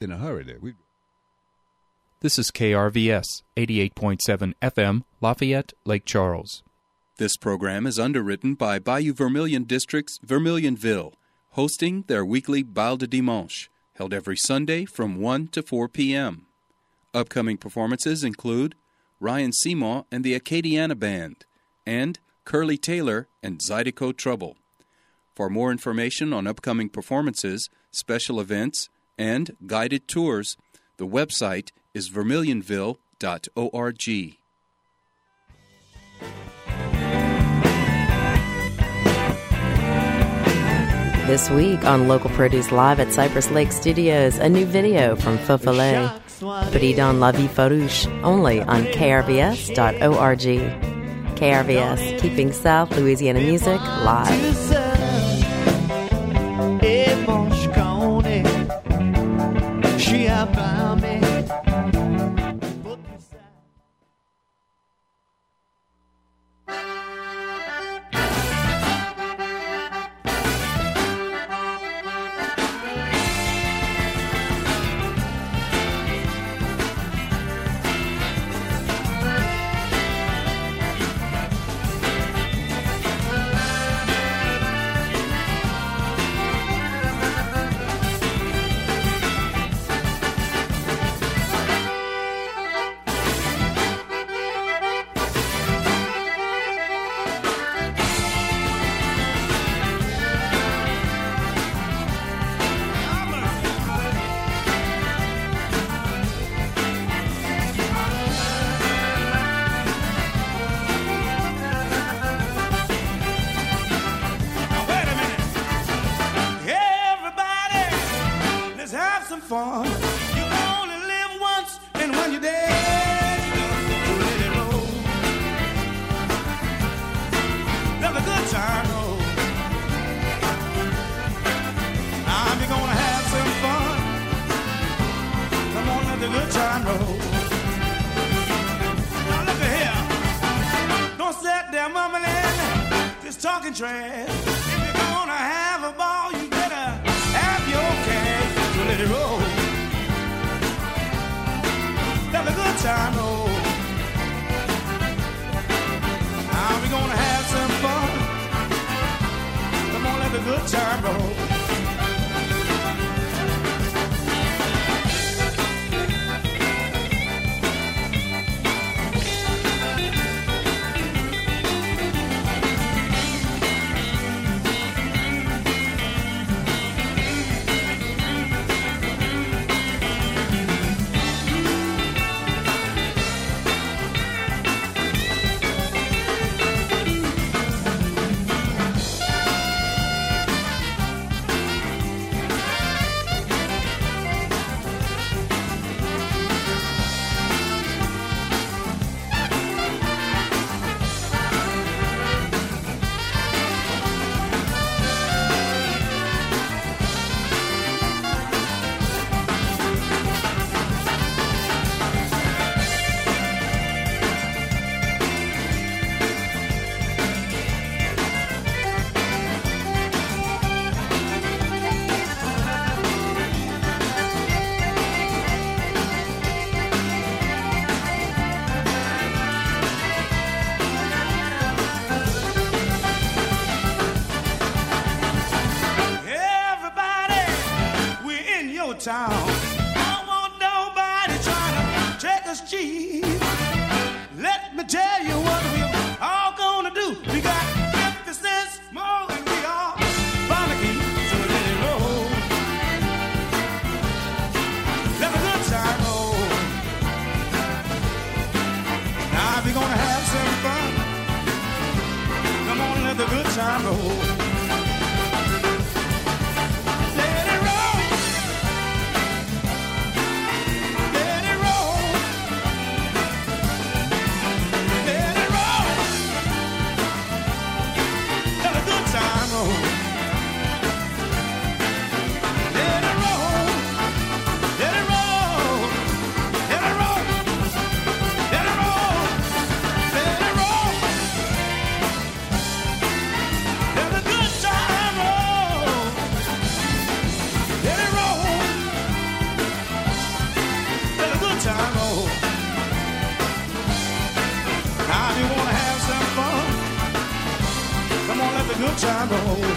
in a hurry there. This is KRVS 88.7 FM, Lafayette, Lake Charles. This program is underwritten by Bayou Vermilion District's Vermilionville, hosting their weekly Bal de Dimanche, held every Sunday from 1 to 4 p.m. Upcoming performances include Ryan Simon and the Acadiana Band, and Curly Taylor and Zydeco Trouble. For more information on upcoming performances, special events, and guided tours, the website is vermilionville.org. This week on Local Produce Live at Cypress Lake Studios, a new video from Fofollet, Pris dans la vie farouche, only on krvs.org. KRVS, keeping South Louisiana music live. Town. Don't want nobody trying to take us cheap. Let me tell you what we're all gonna do. We got 50 cents more than we are Bonneke, so let it roll. Let the good time roll. Now we're gonna have some fun. Come on, let the good time roll. time roll.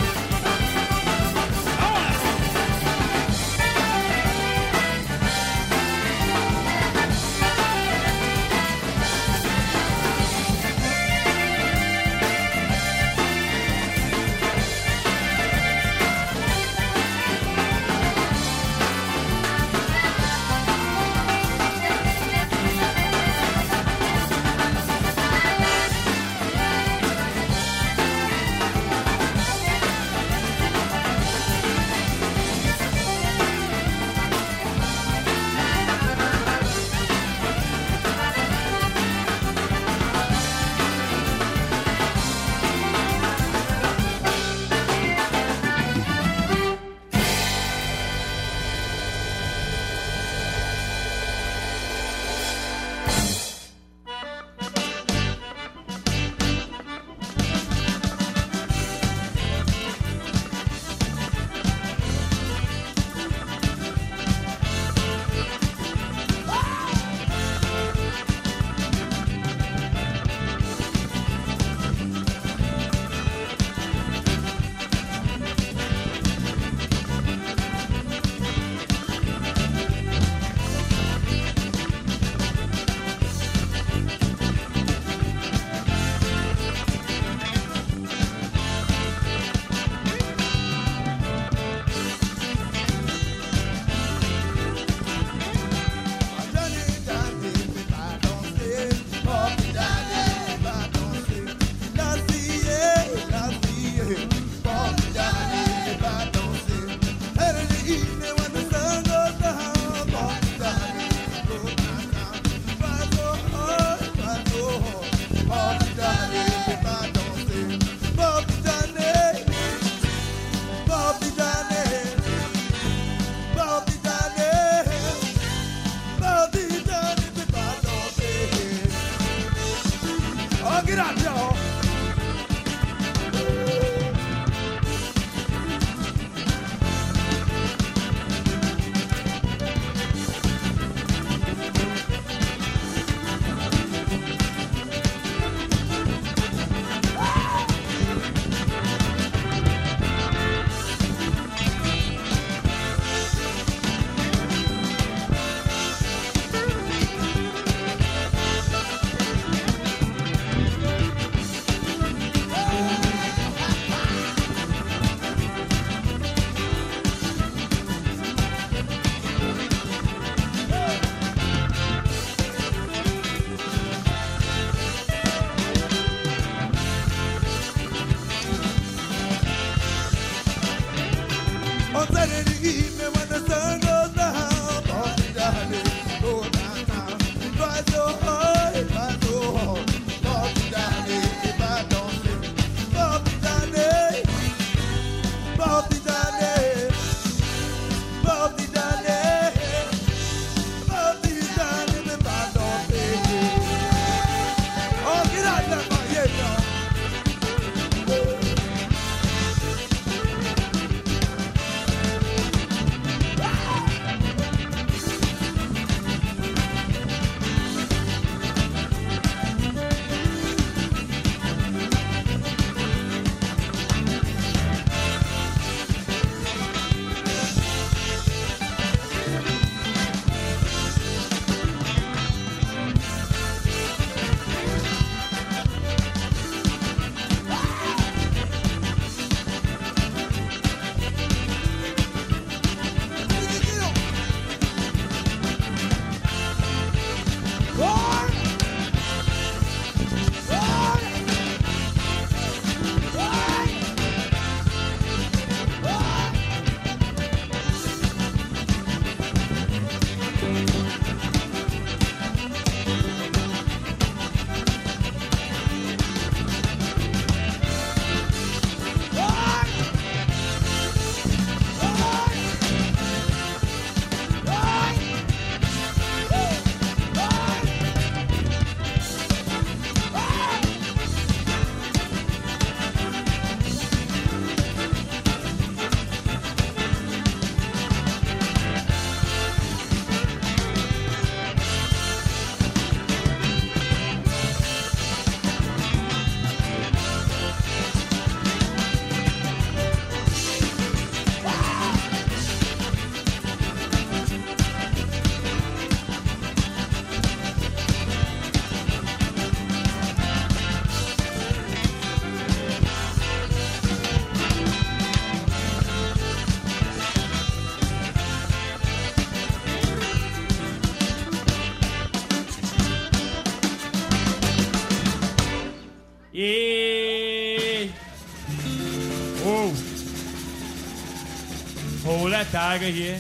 tiger here.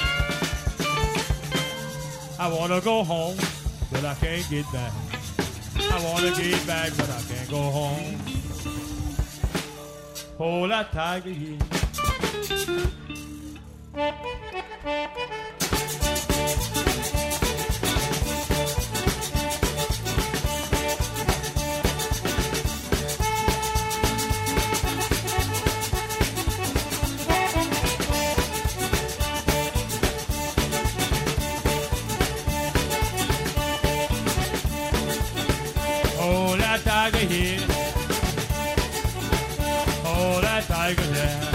I wanna go home, but I can't get back. I wanna get back, but I can't go home. Oh, that tiger here. Oh, that tiger here. Oh, that tiger there.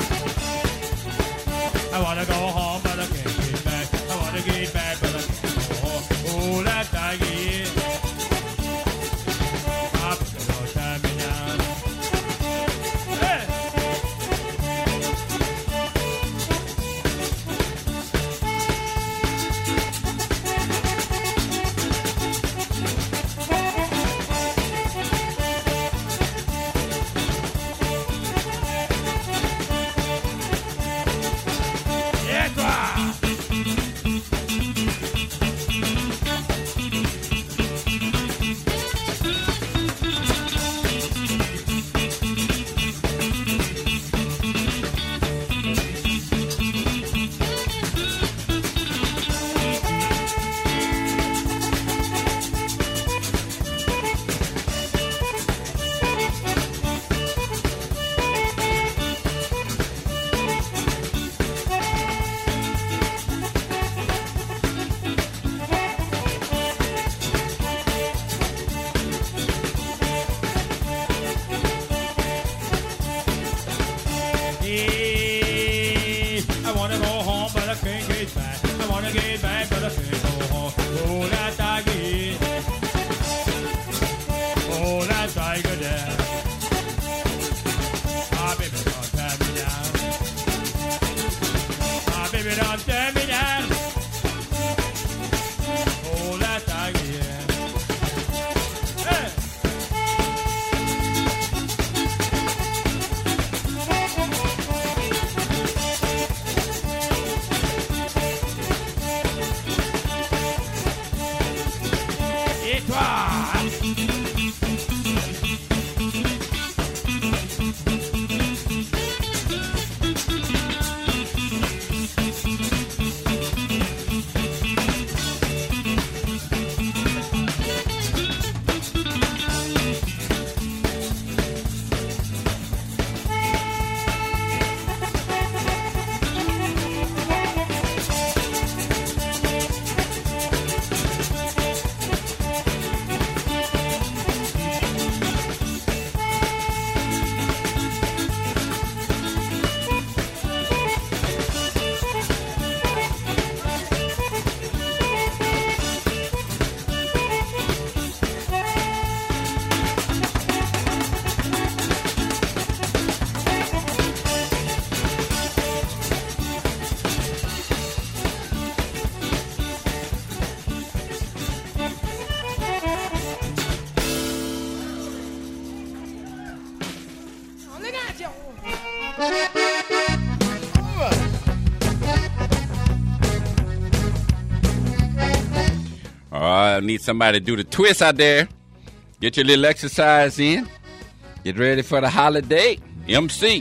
I wanna go home, but I can't get back. I wanna get back, but I can't go home. Oh, that tiger here. Up the road, time me down. Hey! Yeah, toi! I wanna go home, but I can't get back. I wanna get back, but I can't go home. Oh, that tiger here. Oh, that tiger there. Ah, baby, don't tear me down. Ah, baby, don't tear me down. Oh, that tiger here. Hey! Et toi? All right, I need somebody to do the twist out there. Get your little exercise in. Get ready for the holiday. MC.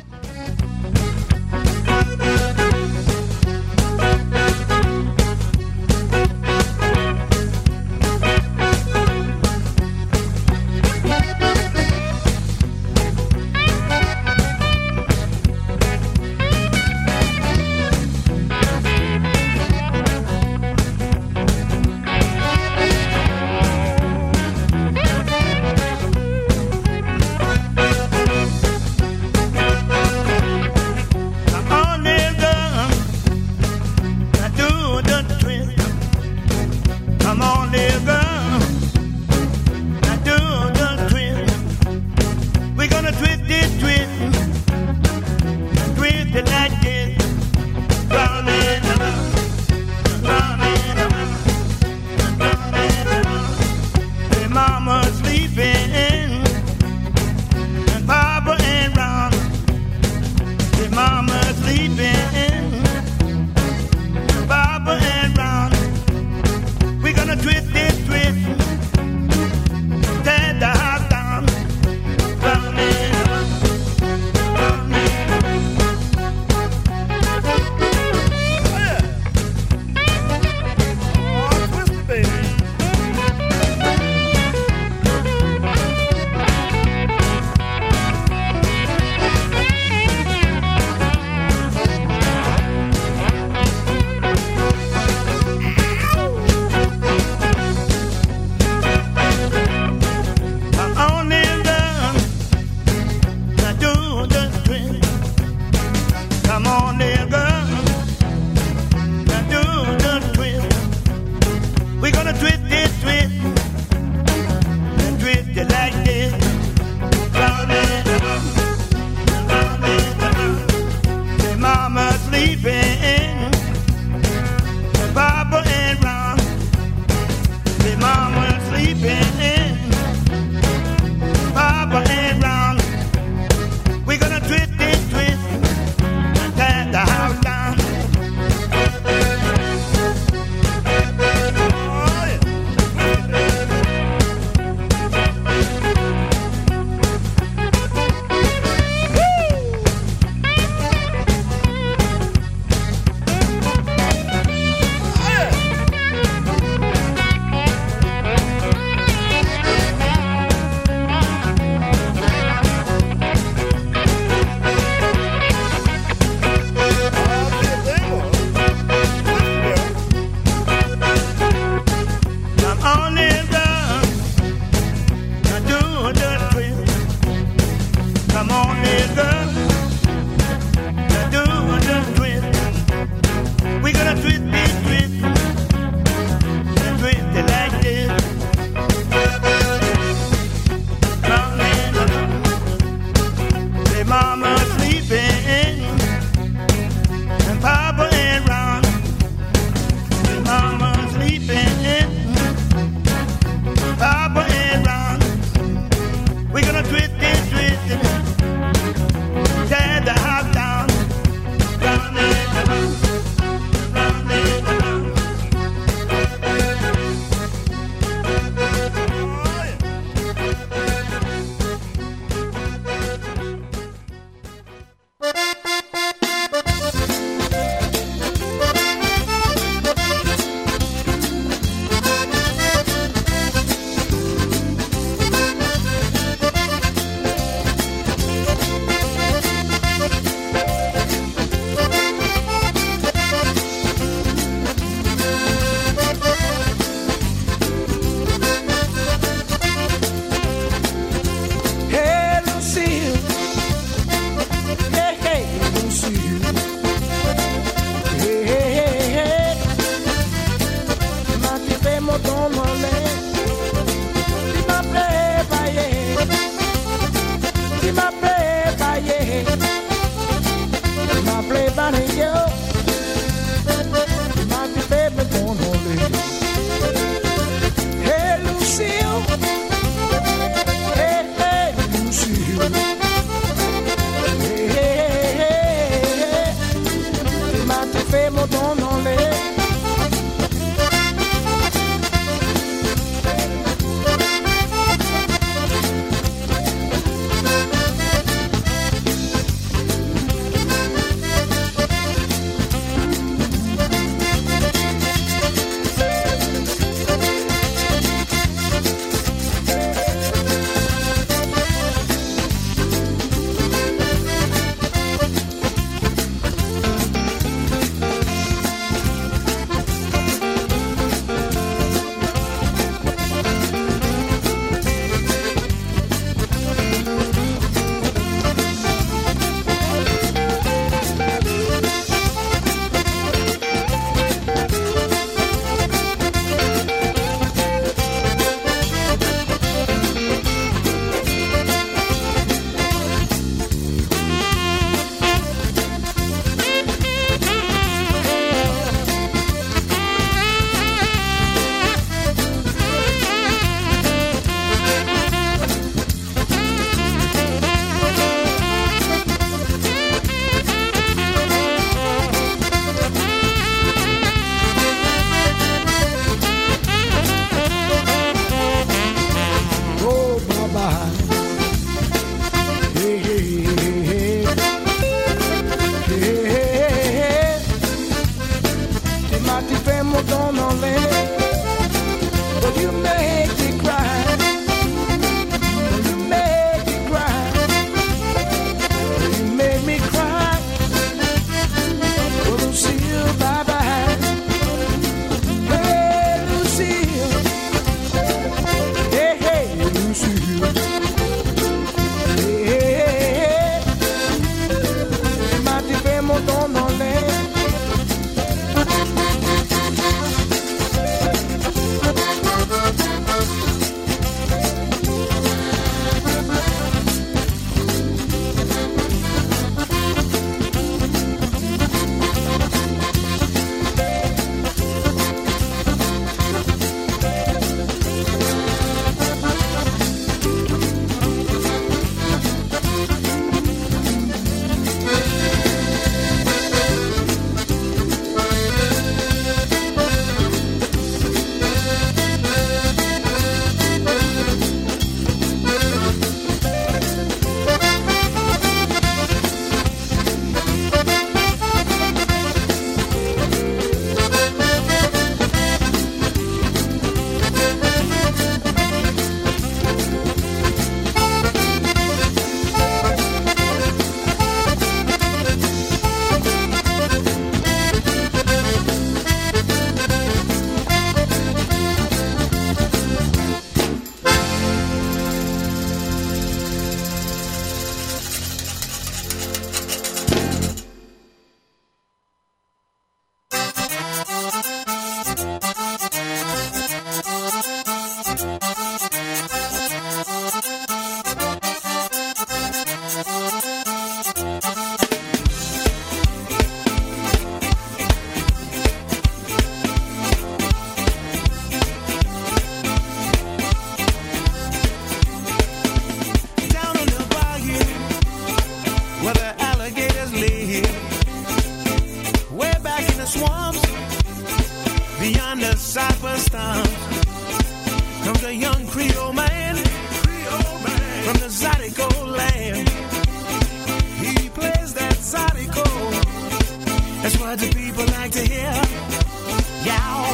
Beyond the cypress stump comes a young Creole man, from the Zydeco land. He plays that Zydeco. That's what the people like to hear. Yow.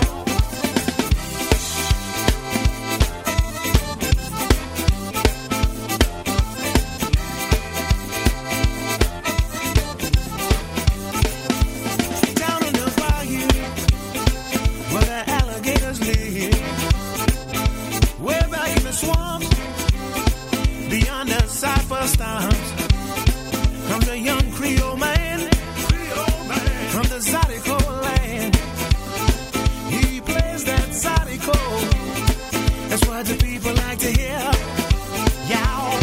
Stops comes a young Creole man, from the Zydeco land. He plays that Zydeco. That's what the people like to hear. Yow.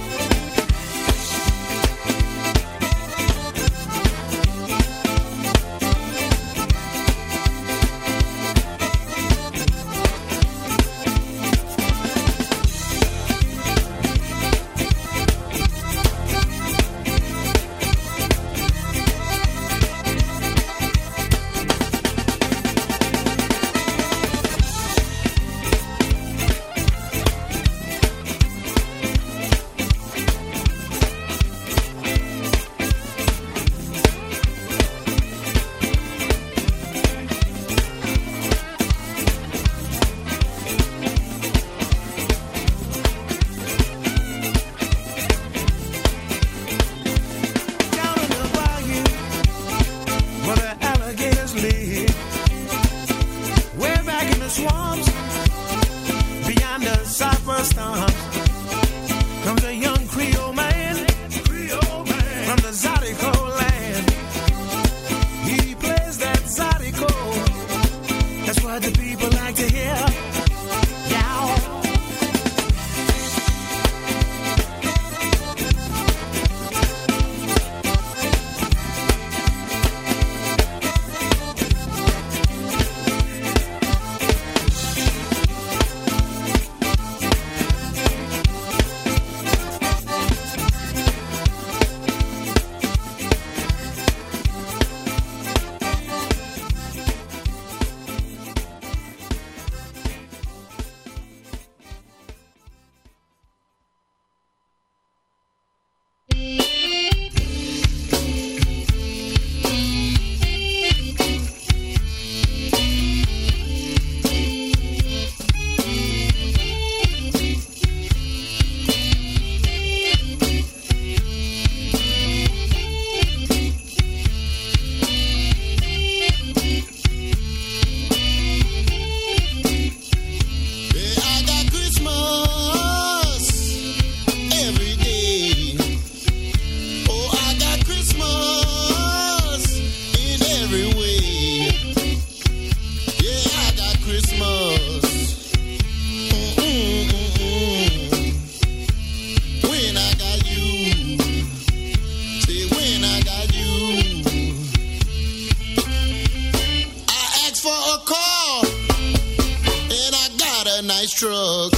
Truck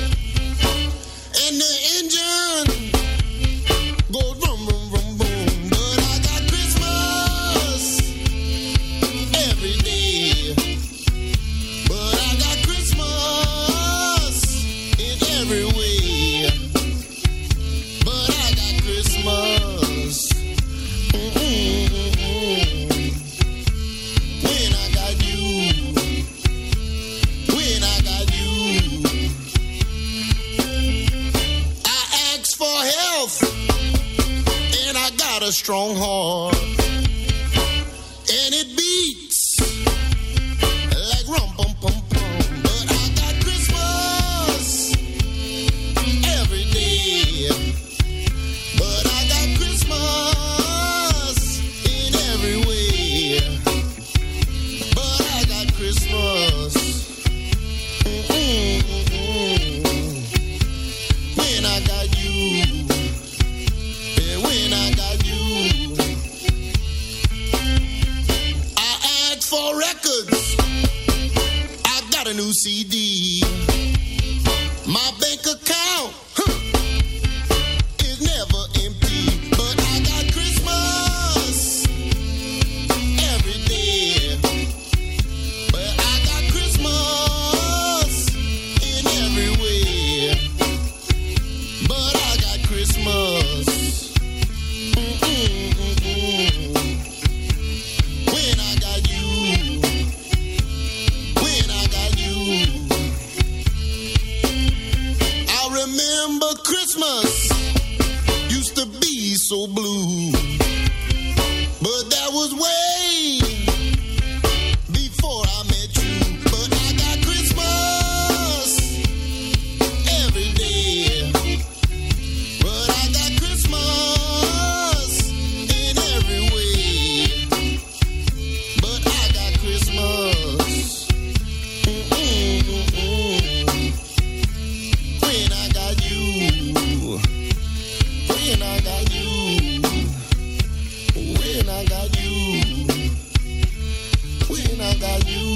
and the engine goes vroom, vroom, vroom, vroom. But I got Christmas every day. But I got Christmas in every way. But I got Christmas. When I got you. When I got you. And I got a strong heart, and it beats like rum pum pum pum. But I got Christmas every day. But I got Christmas in every way. But I got Christmas. When I got you. When I got you, I asked for records. I got a new CD. My bank account is never empty. But I got Christmas every day. But I got Christmas used to be so blue, but that was way before I met you. But I got Christmas every day. But I got Christmas in every way. But I got Christmas. When I got you. When I got you. When I got you. When I got you.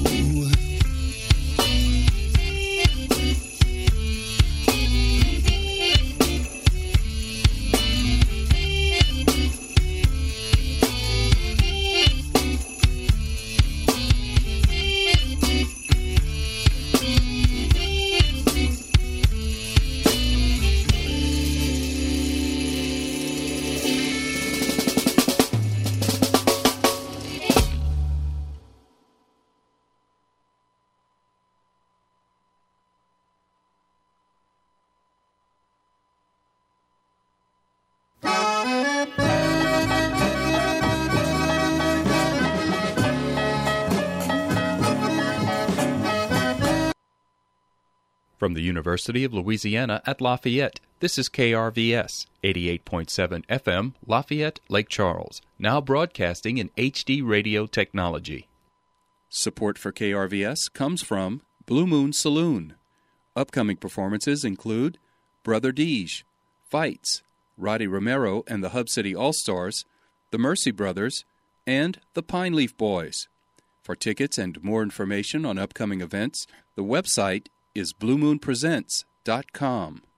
From the University of Louisiana at Lafayette, this is KRVS, 88.7 FM, Lafayette, Lake Charles, now broadcasting in HD radio technology. Support for KRVS comes from Blue Moon Saloon. Upcoming performances include Brother Deej, Fights, Roddy Romero and the Hub City All-Stars, the Mercy Brothers, and the Pine Leaf Boys. For tickets and more information on upcoming events, the website is bluemoonpresents.com.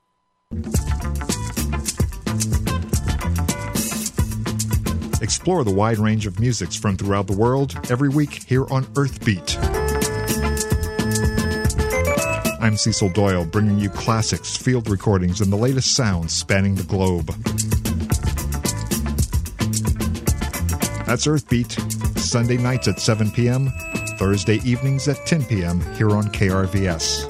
Explore the wide range of musics from throughout the world every week here on Earthbeat. I'm Cecil Doyle, bringing you classics, field recordings, and the latest sounds spanning the globe. That's Earthbeat, Sunday nights at 7 p.m., Thursday evenings at 10 p.m. here on KRVS.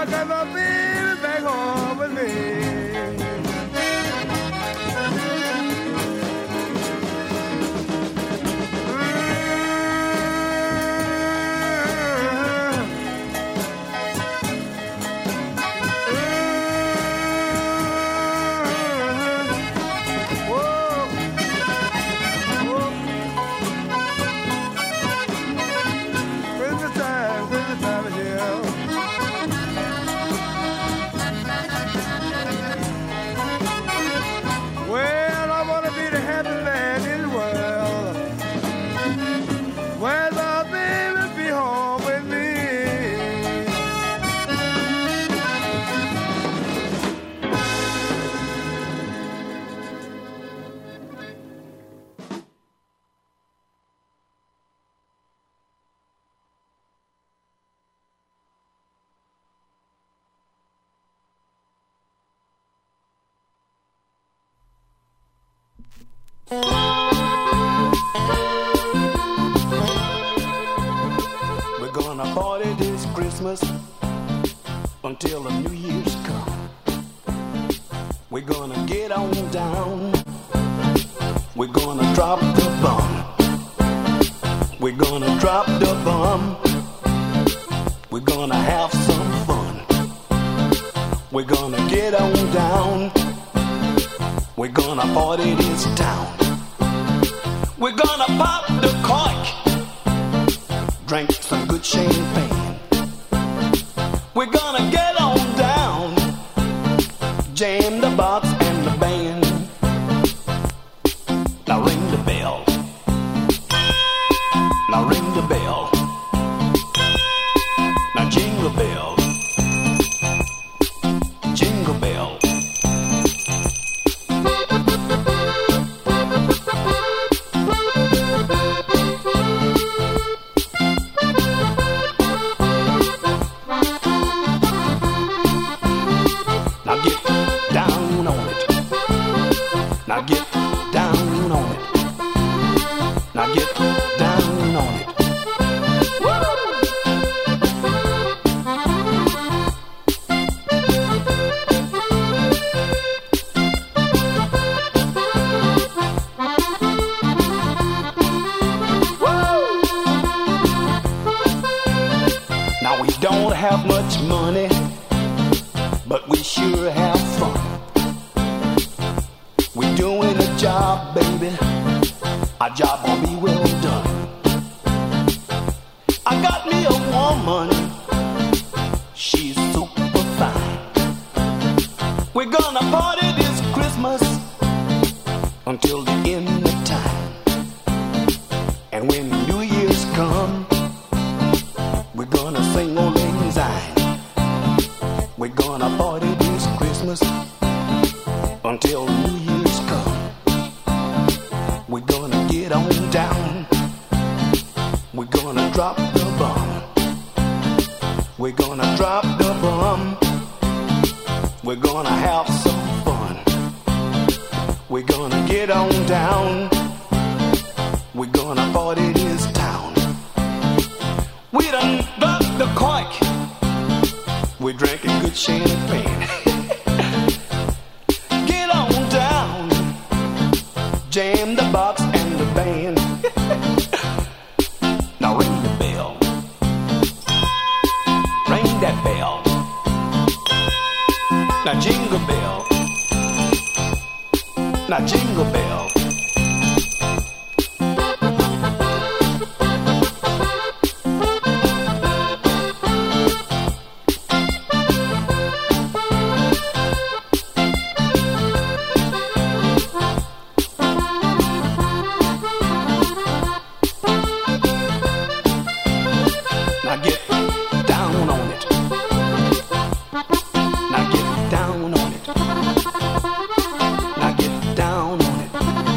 I got my baby back home with me. We're gonna party this Christmas until the New Year's come. We're gonna get on down. We're gonna drop the bomb. We're gonna drop the bomb. We're gonna have some fun. We're gonna get on down. We're gonna party this town. We're gonna pop the cork, drink some good champagne. We're gonna get on down, jam the box and the band. Now ring the bell. Now ring the bell. Now jingle bell. Jingle bell. Now get down on it. Now get down on it. Now get down on it. Now we don't have much money, but we sure have fun. We're doing a job, baby. Our job will be well done. I got me a woman. She's super fine. We're gonna party this Christmas until the end of time. And when New Year's come, we're gonna sing Old Lang Syne. We're gonna party this Christmas until New Year's come. We're gonna get on down. We're gonna drop the bomb. We're gonna drop the bomb. We're gonna have some fun. We're gonna get on down. We're gonna party this town. We done dropped the cork. We're drinking good champagne. Get on down. Jam the box and the band. Now ring the bell. Ring that bell. Now jingle bell. Now jingle bell. Now get down on it. Now get down on it. Now get down on it.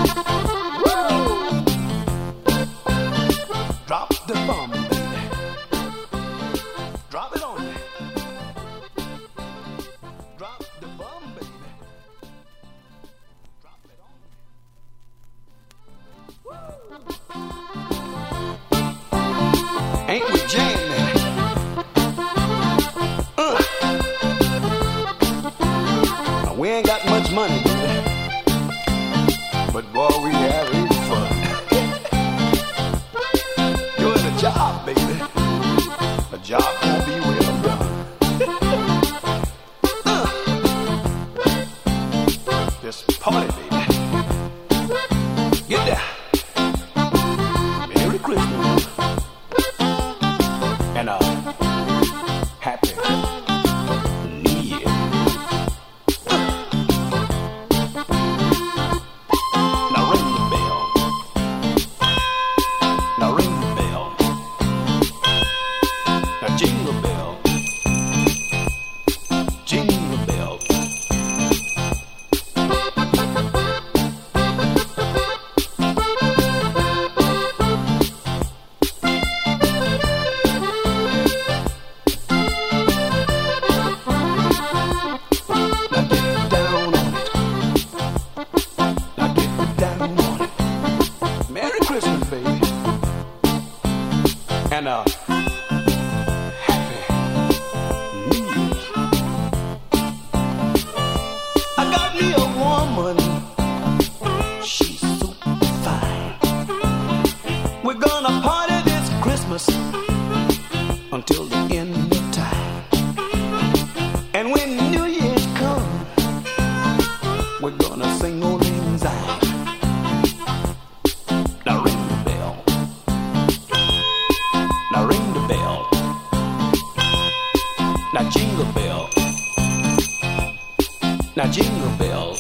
ain't got much money, baby. But boy, we having fun. Doing a job, baby. A job gonna be well done. This party, baby. Get there. Merry Christmas. And happy New Year. Now ring the bell. Now ring the bell. Now jingle bell. Jingle bell. Until the end of time. And when New Year's come, we're gonna sing old lang syne. Now ring the bell. Now ring the bell. Now jingle bell. Now jingle bell.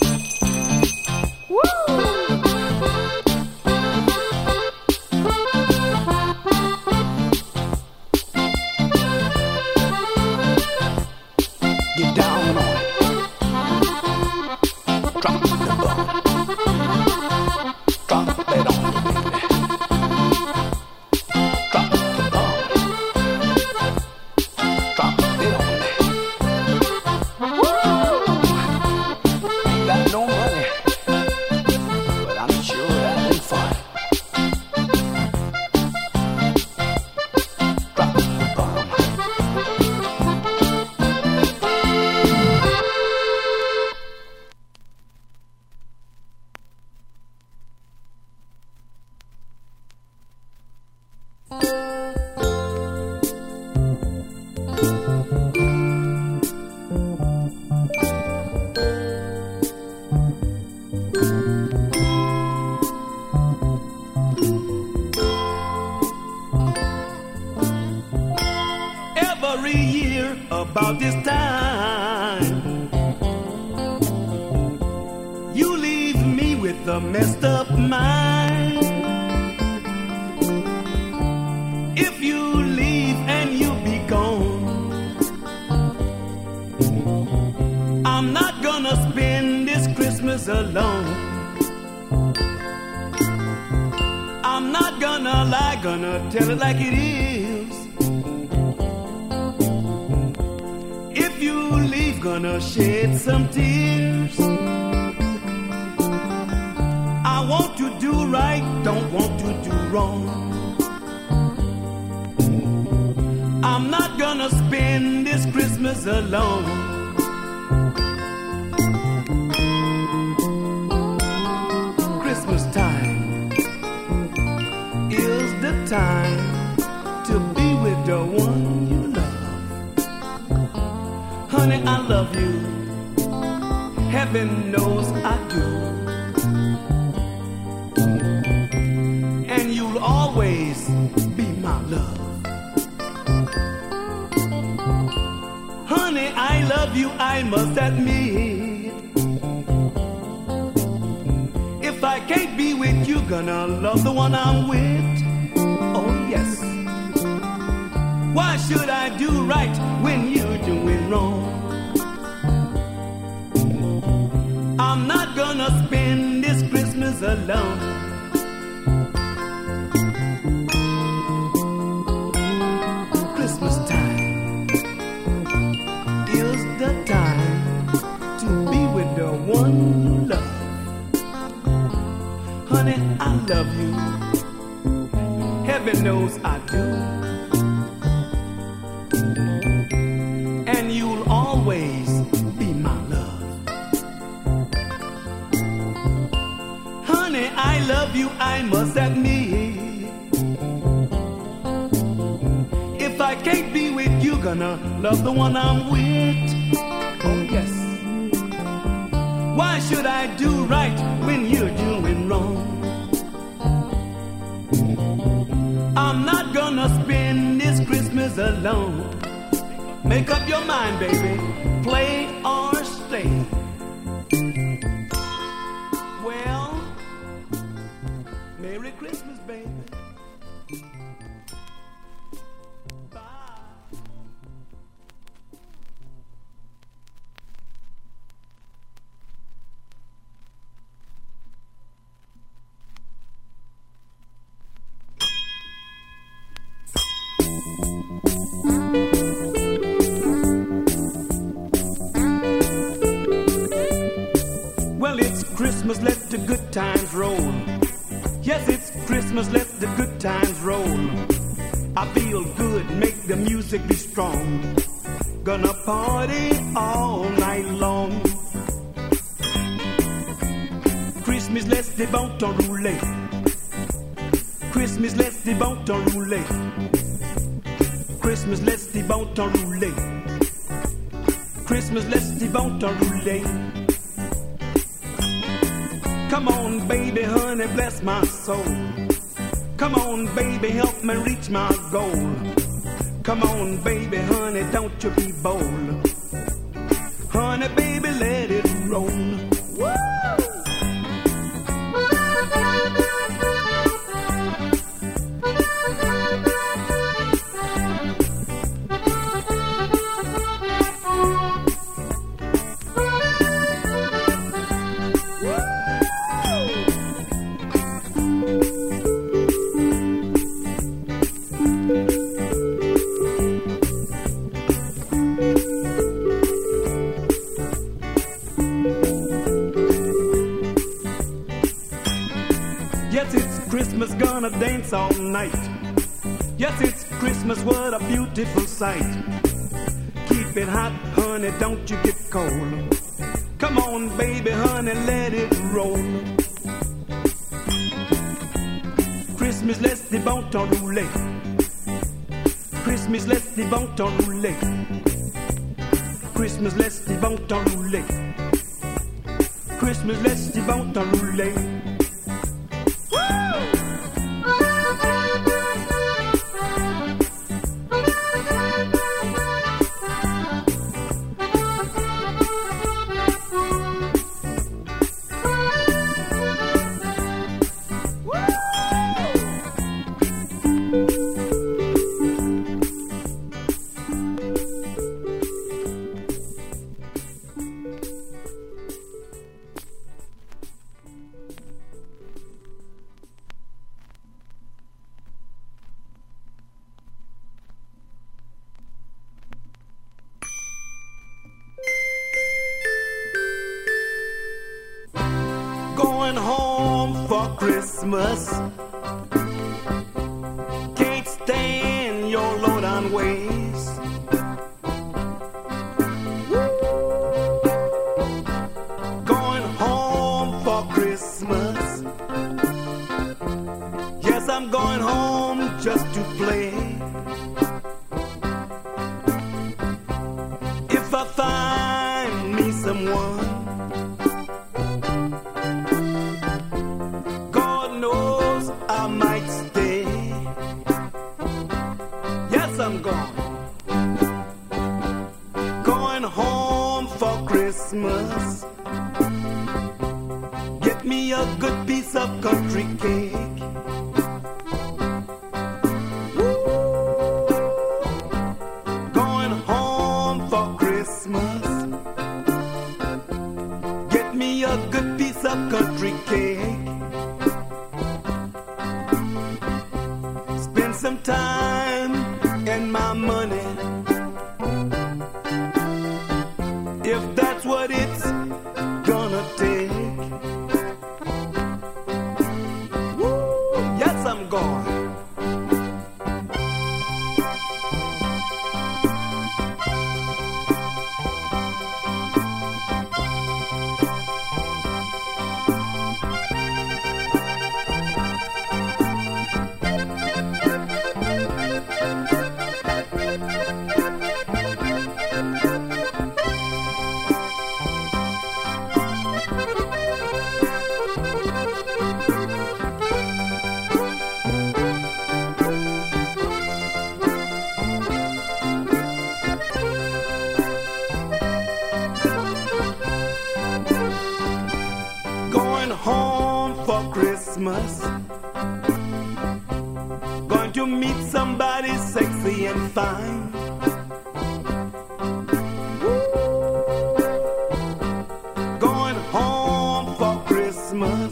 Every year about this time, you leave me with a messed up mind. If you leave and you be gone, I'm not gonna spend this Christmas alone. I'm not gonna lie, gonna tell it like it is. If you leave, gonna shed some tears. I want to do right, don't want to do wrong. I'm not gonna spend this Christmas alone. Christmas time is the time to be with the one you love. Honey, I love you. Heaven knows I do. And you'll always be my love. Honey, I love you, I must admit. If I can't be with you, gonna love the one I'm with. Oh yes. Why should I do right when you're doing wrong? I'm not gonna spend this Christmas alone. Christmas time is the time to be with the one you love. Honey, I love you. Heaven knows I do. And you'll always be my love. I must admit, if I can't be with you, gonna love the one I'm with. Oh yes. Why should I do right when you're doing wrong? I'm not gonna spend this Christmas alone. Make up your mind, baby, play or stay. Well, Merry Christmas, baby. Bye. Well, it's Christmas, let the good times roll. Yes, it's Christmas, let the good times roll. I feel good, make the music be strong. Gonna party all night long. Christmas, laisse des bon temps rouler. Christmas, laisse des bon temps rouler. Christmas, laisse des bon temps rouler. Christmas, laisse des bon temps rouler. Come on, baby, honey, bless my soul. Come on, baby, help me reach my goal. Come on, baby, honey, don't you be bold. Honey, baby, let it roll. Woo! Yes, it's Christmas, gonna dance all night. Yes, it's Christmas, what a beautiful sight. Keep it hot, honey, don't you get cold. Come on, baby, honey, let it roll. Christmas, laisse des bon temps rouler. Christmas, laisse des bon temps rouler. Christmas, laisse des bon temps rouler. Christmas, laisse des bon temps rouler. Going home for Christmas. Can't stand your low down ways. Going home for Christmas. Yes, I'm going home just to play. If I find me someone, I might stay. Yes, I'm going home for Christmas. Get me a good piece of country cake. Woo! Going home for Christmas. Get me a good piece of country cake. Some time and my money, if that's what it's gonna take. Woo! Yes, I'm going. for Christmas. Going to meet somebody sexy and fine. Going home for Christmas.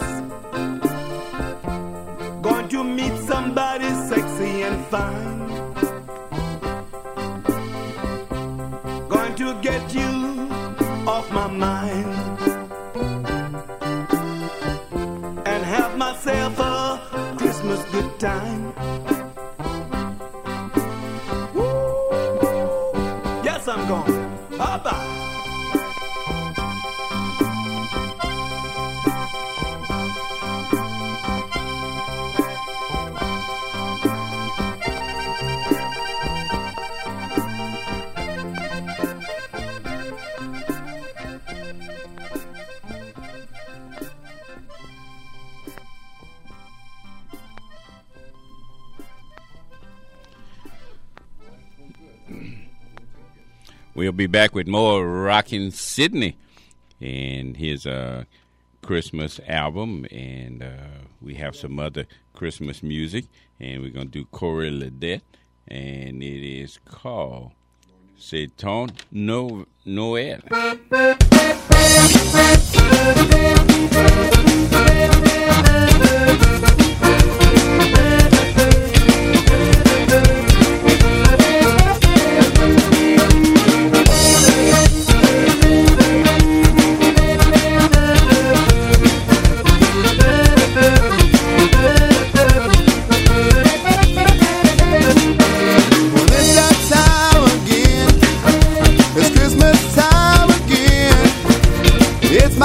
Going to meet somebody sexy and fine. Going to get you off my mind. And have myself a Christmas good time. Woo! Yes, I'm going. Bye-bye. We'll be back with more Rockin' Sydney and his Christmas album, and we have some other Christmas music, and we're going to do Corey Ledette, and it is called C'est ton Noël. It's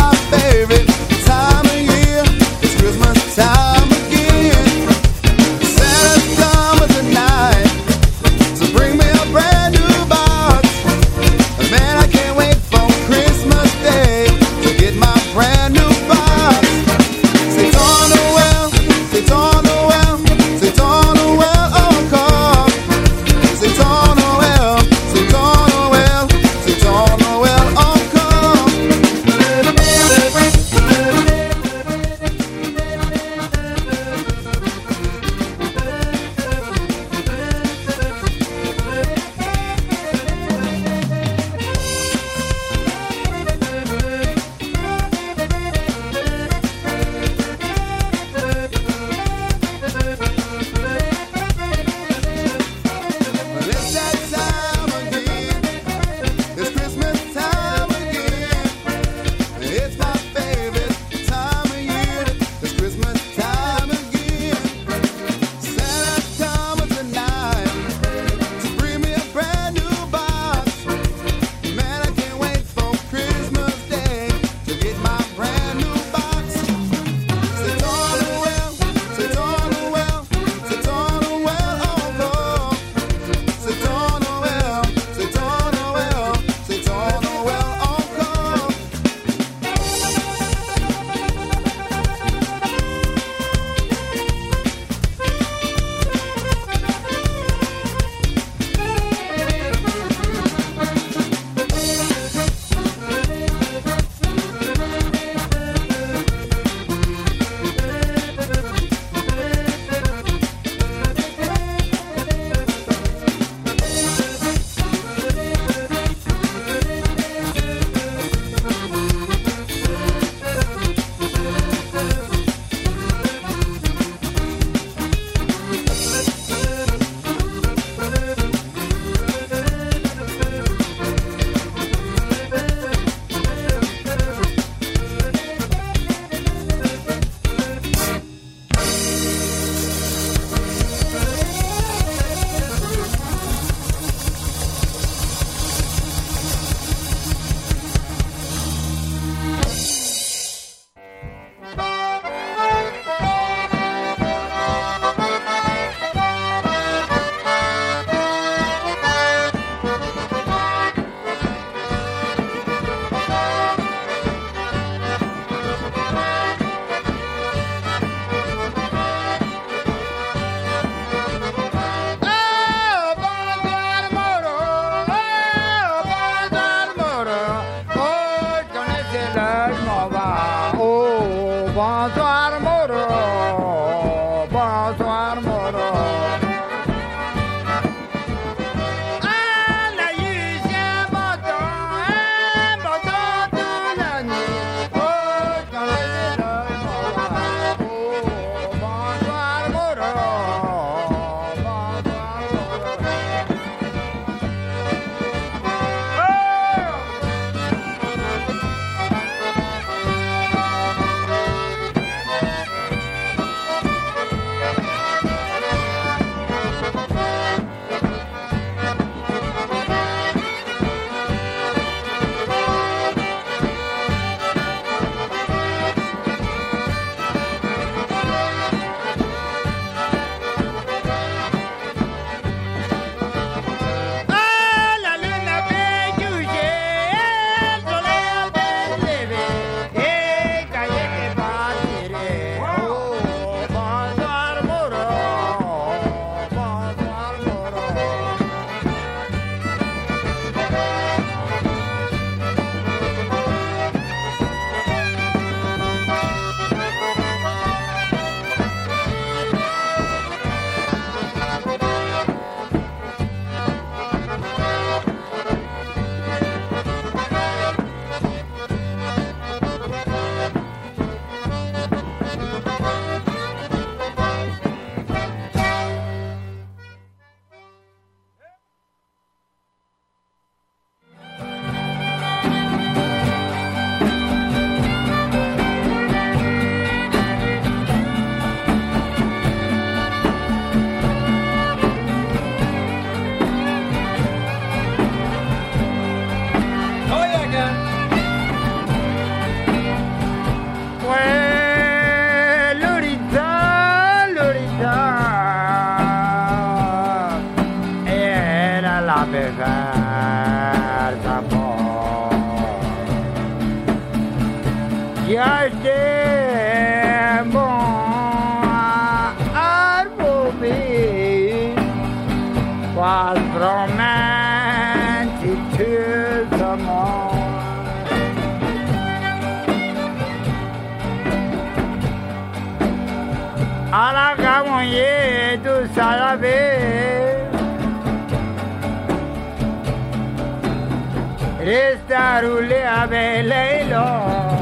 J'ai acheté bon arbobé, pas romantiquement. À la gamoyer du salabé, reste à rouler avec Leila.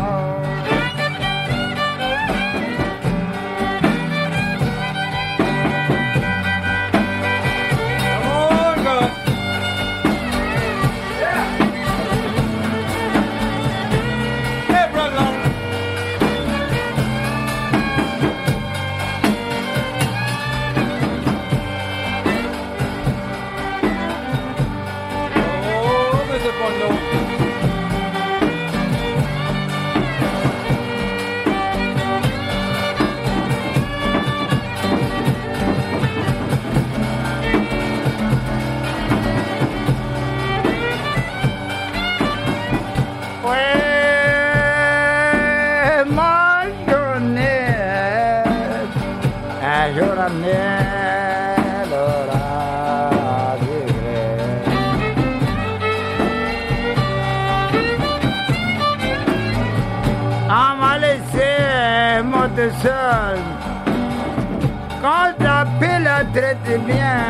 Seul, quand la paix la traite bien,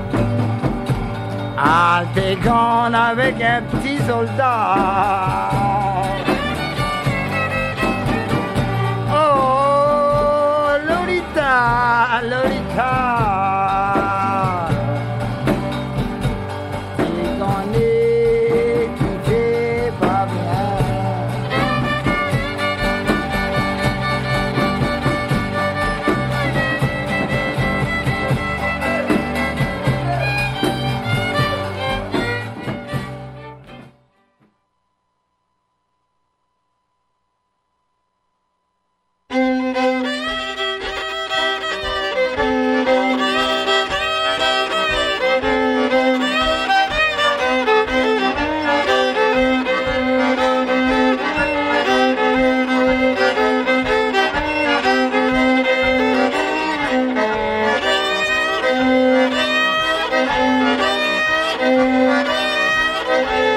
ah, t'es con avec un petit soldat.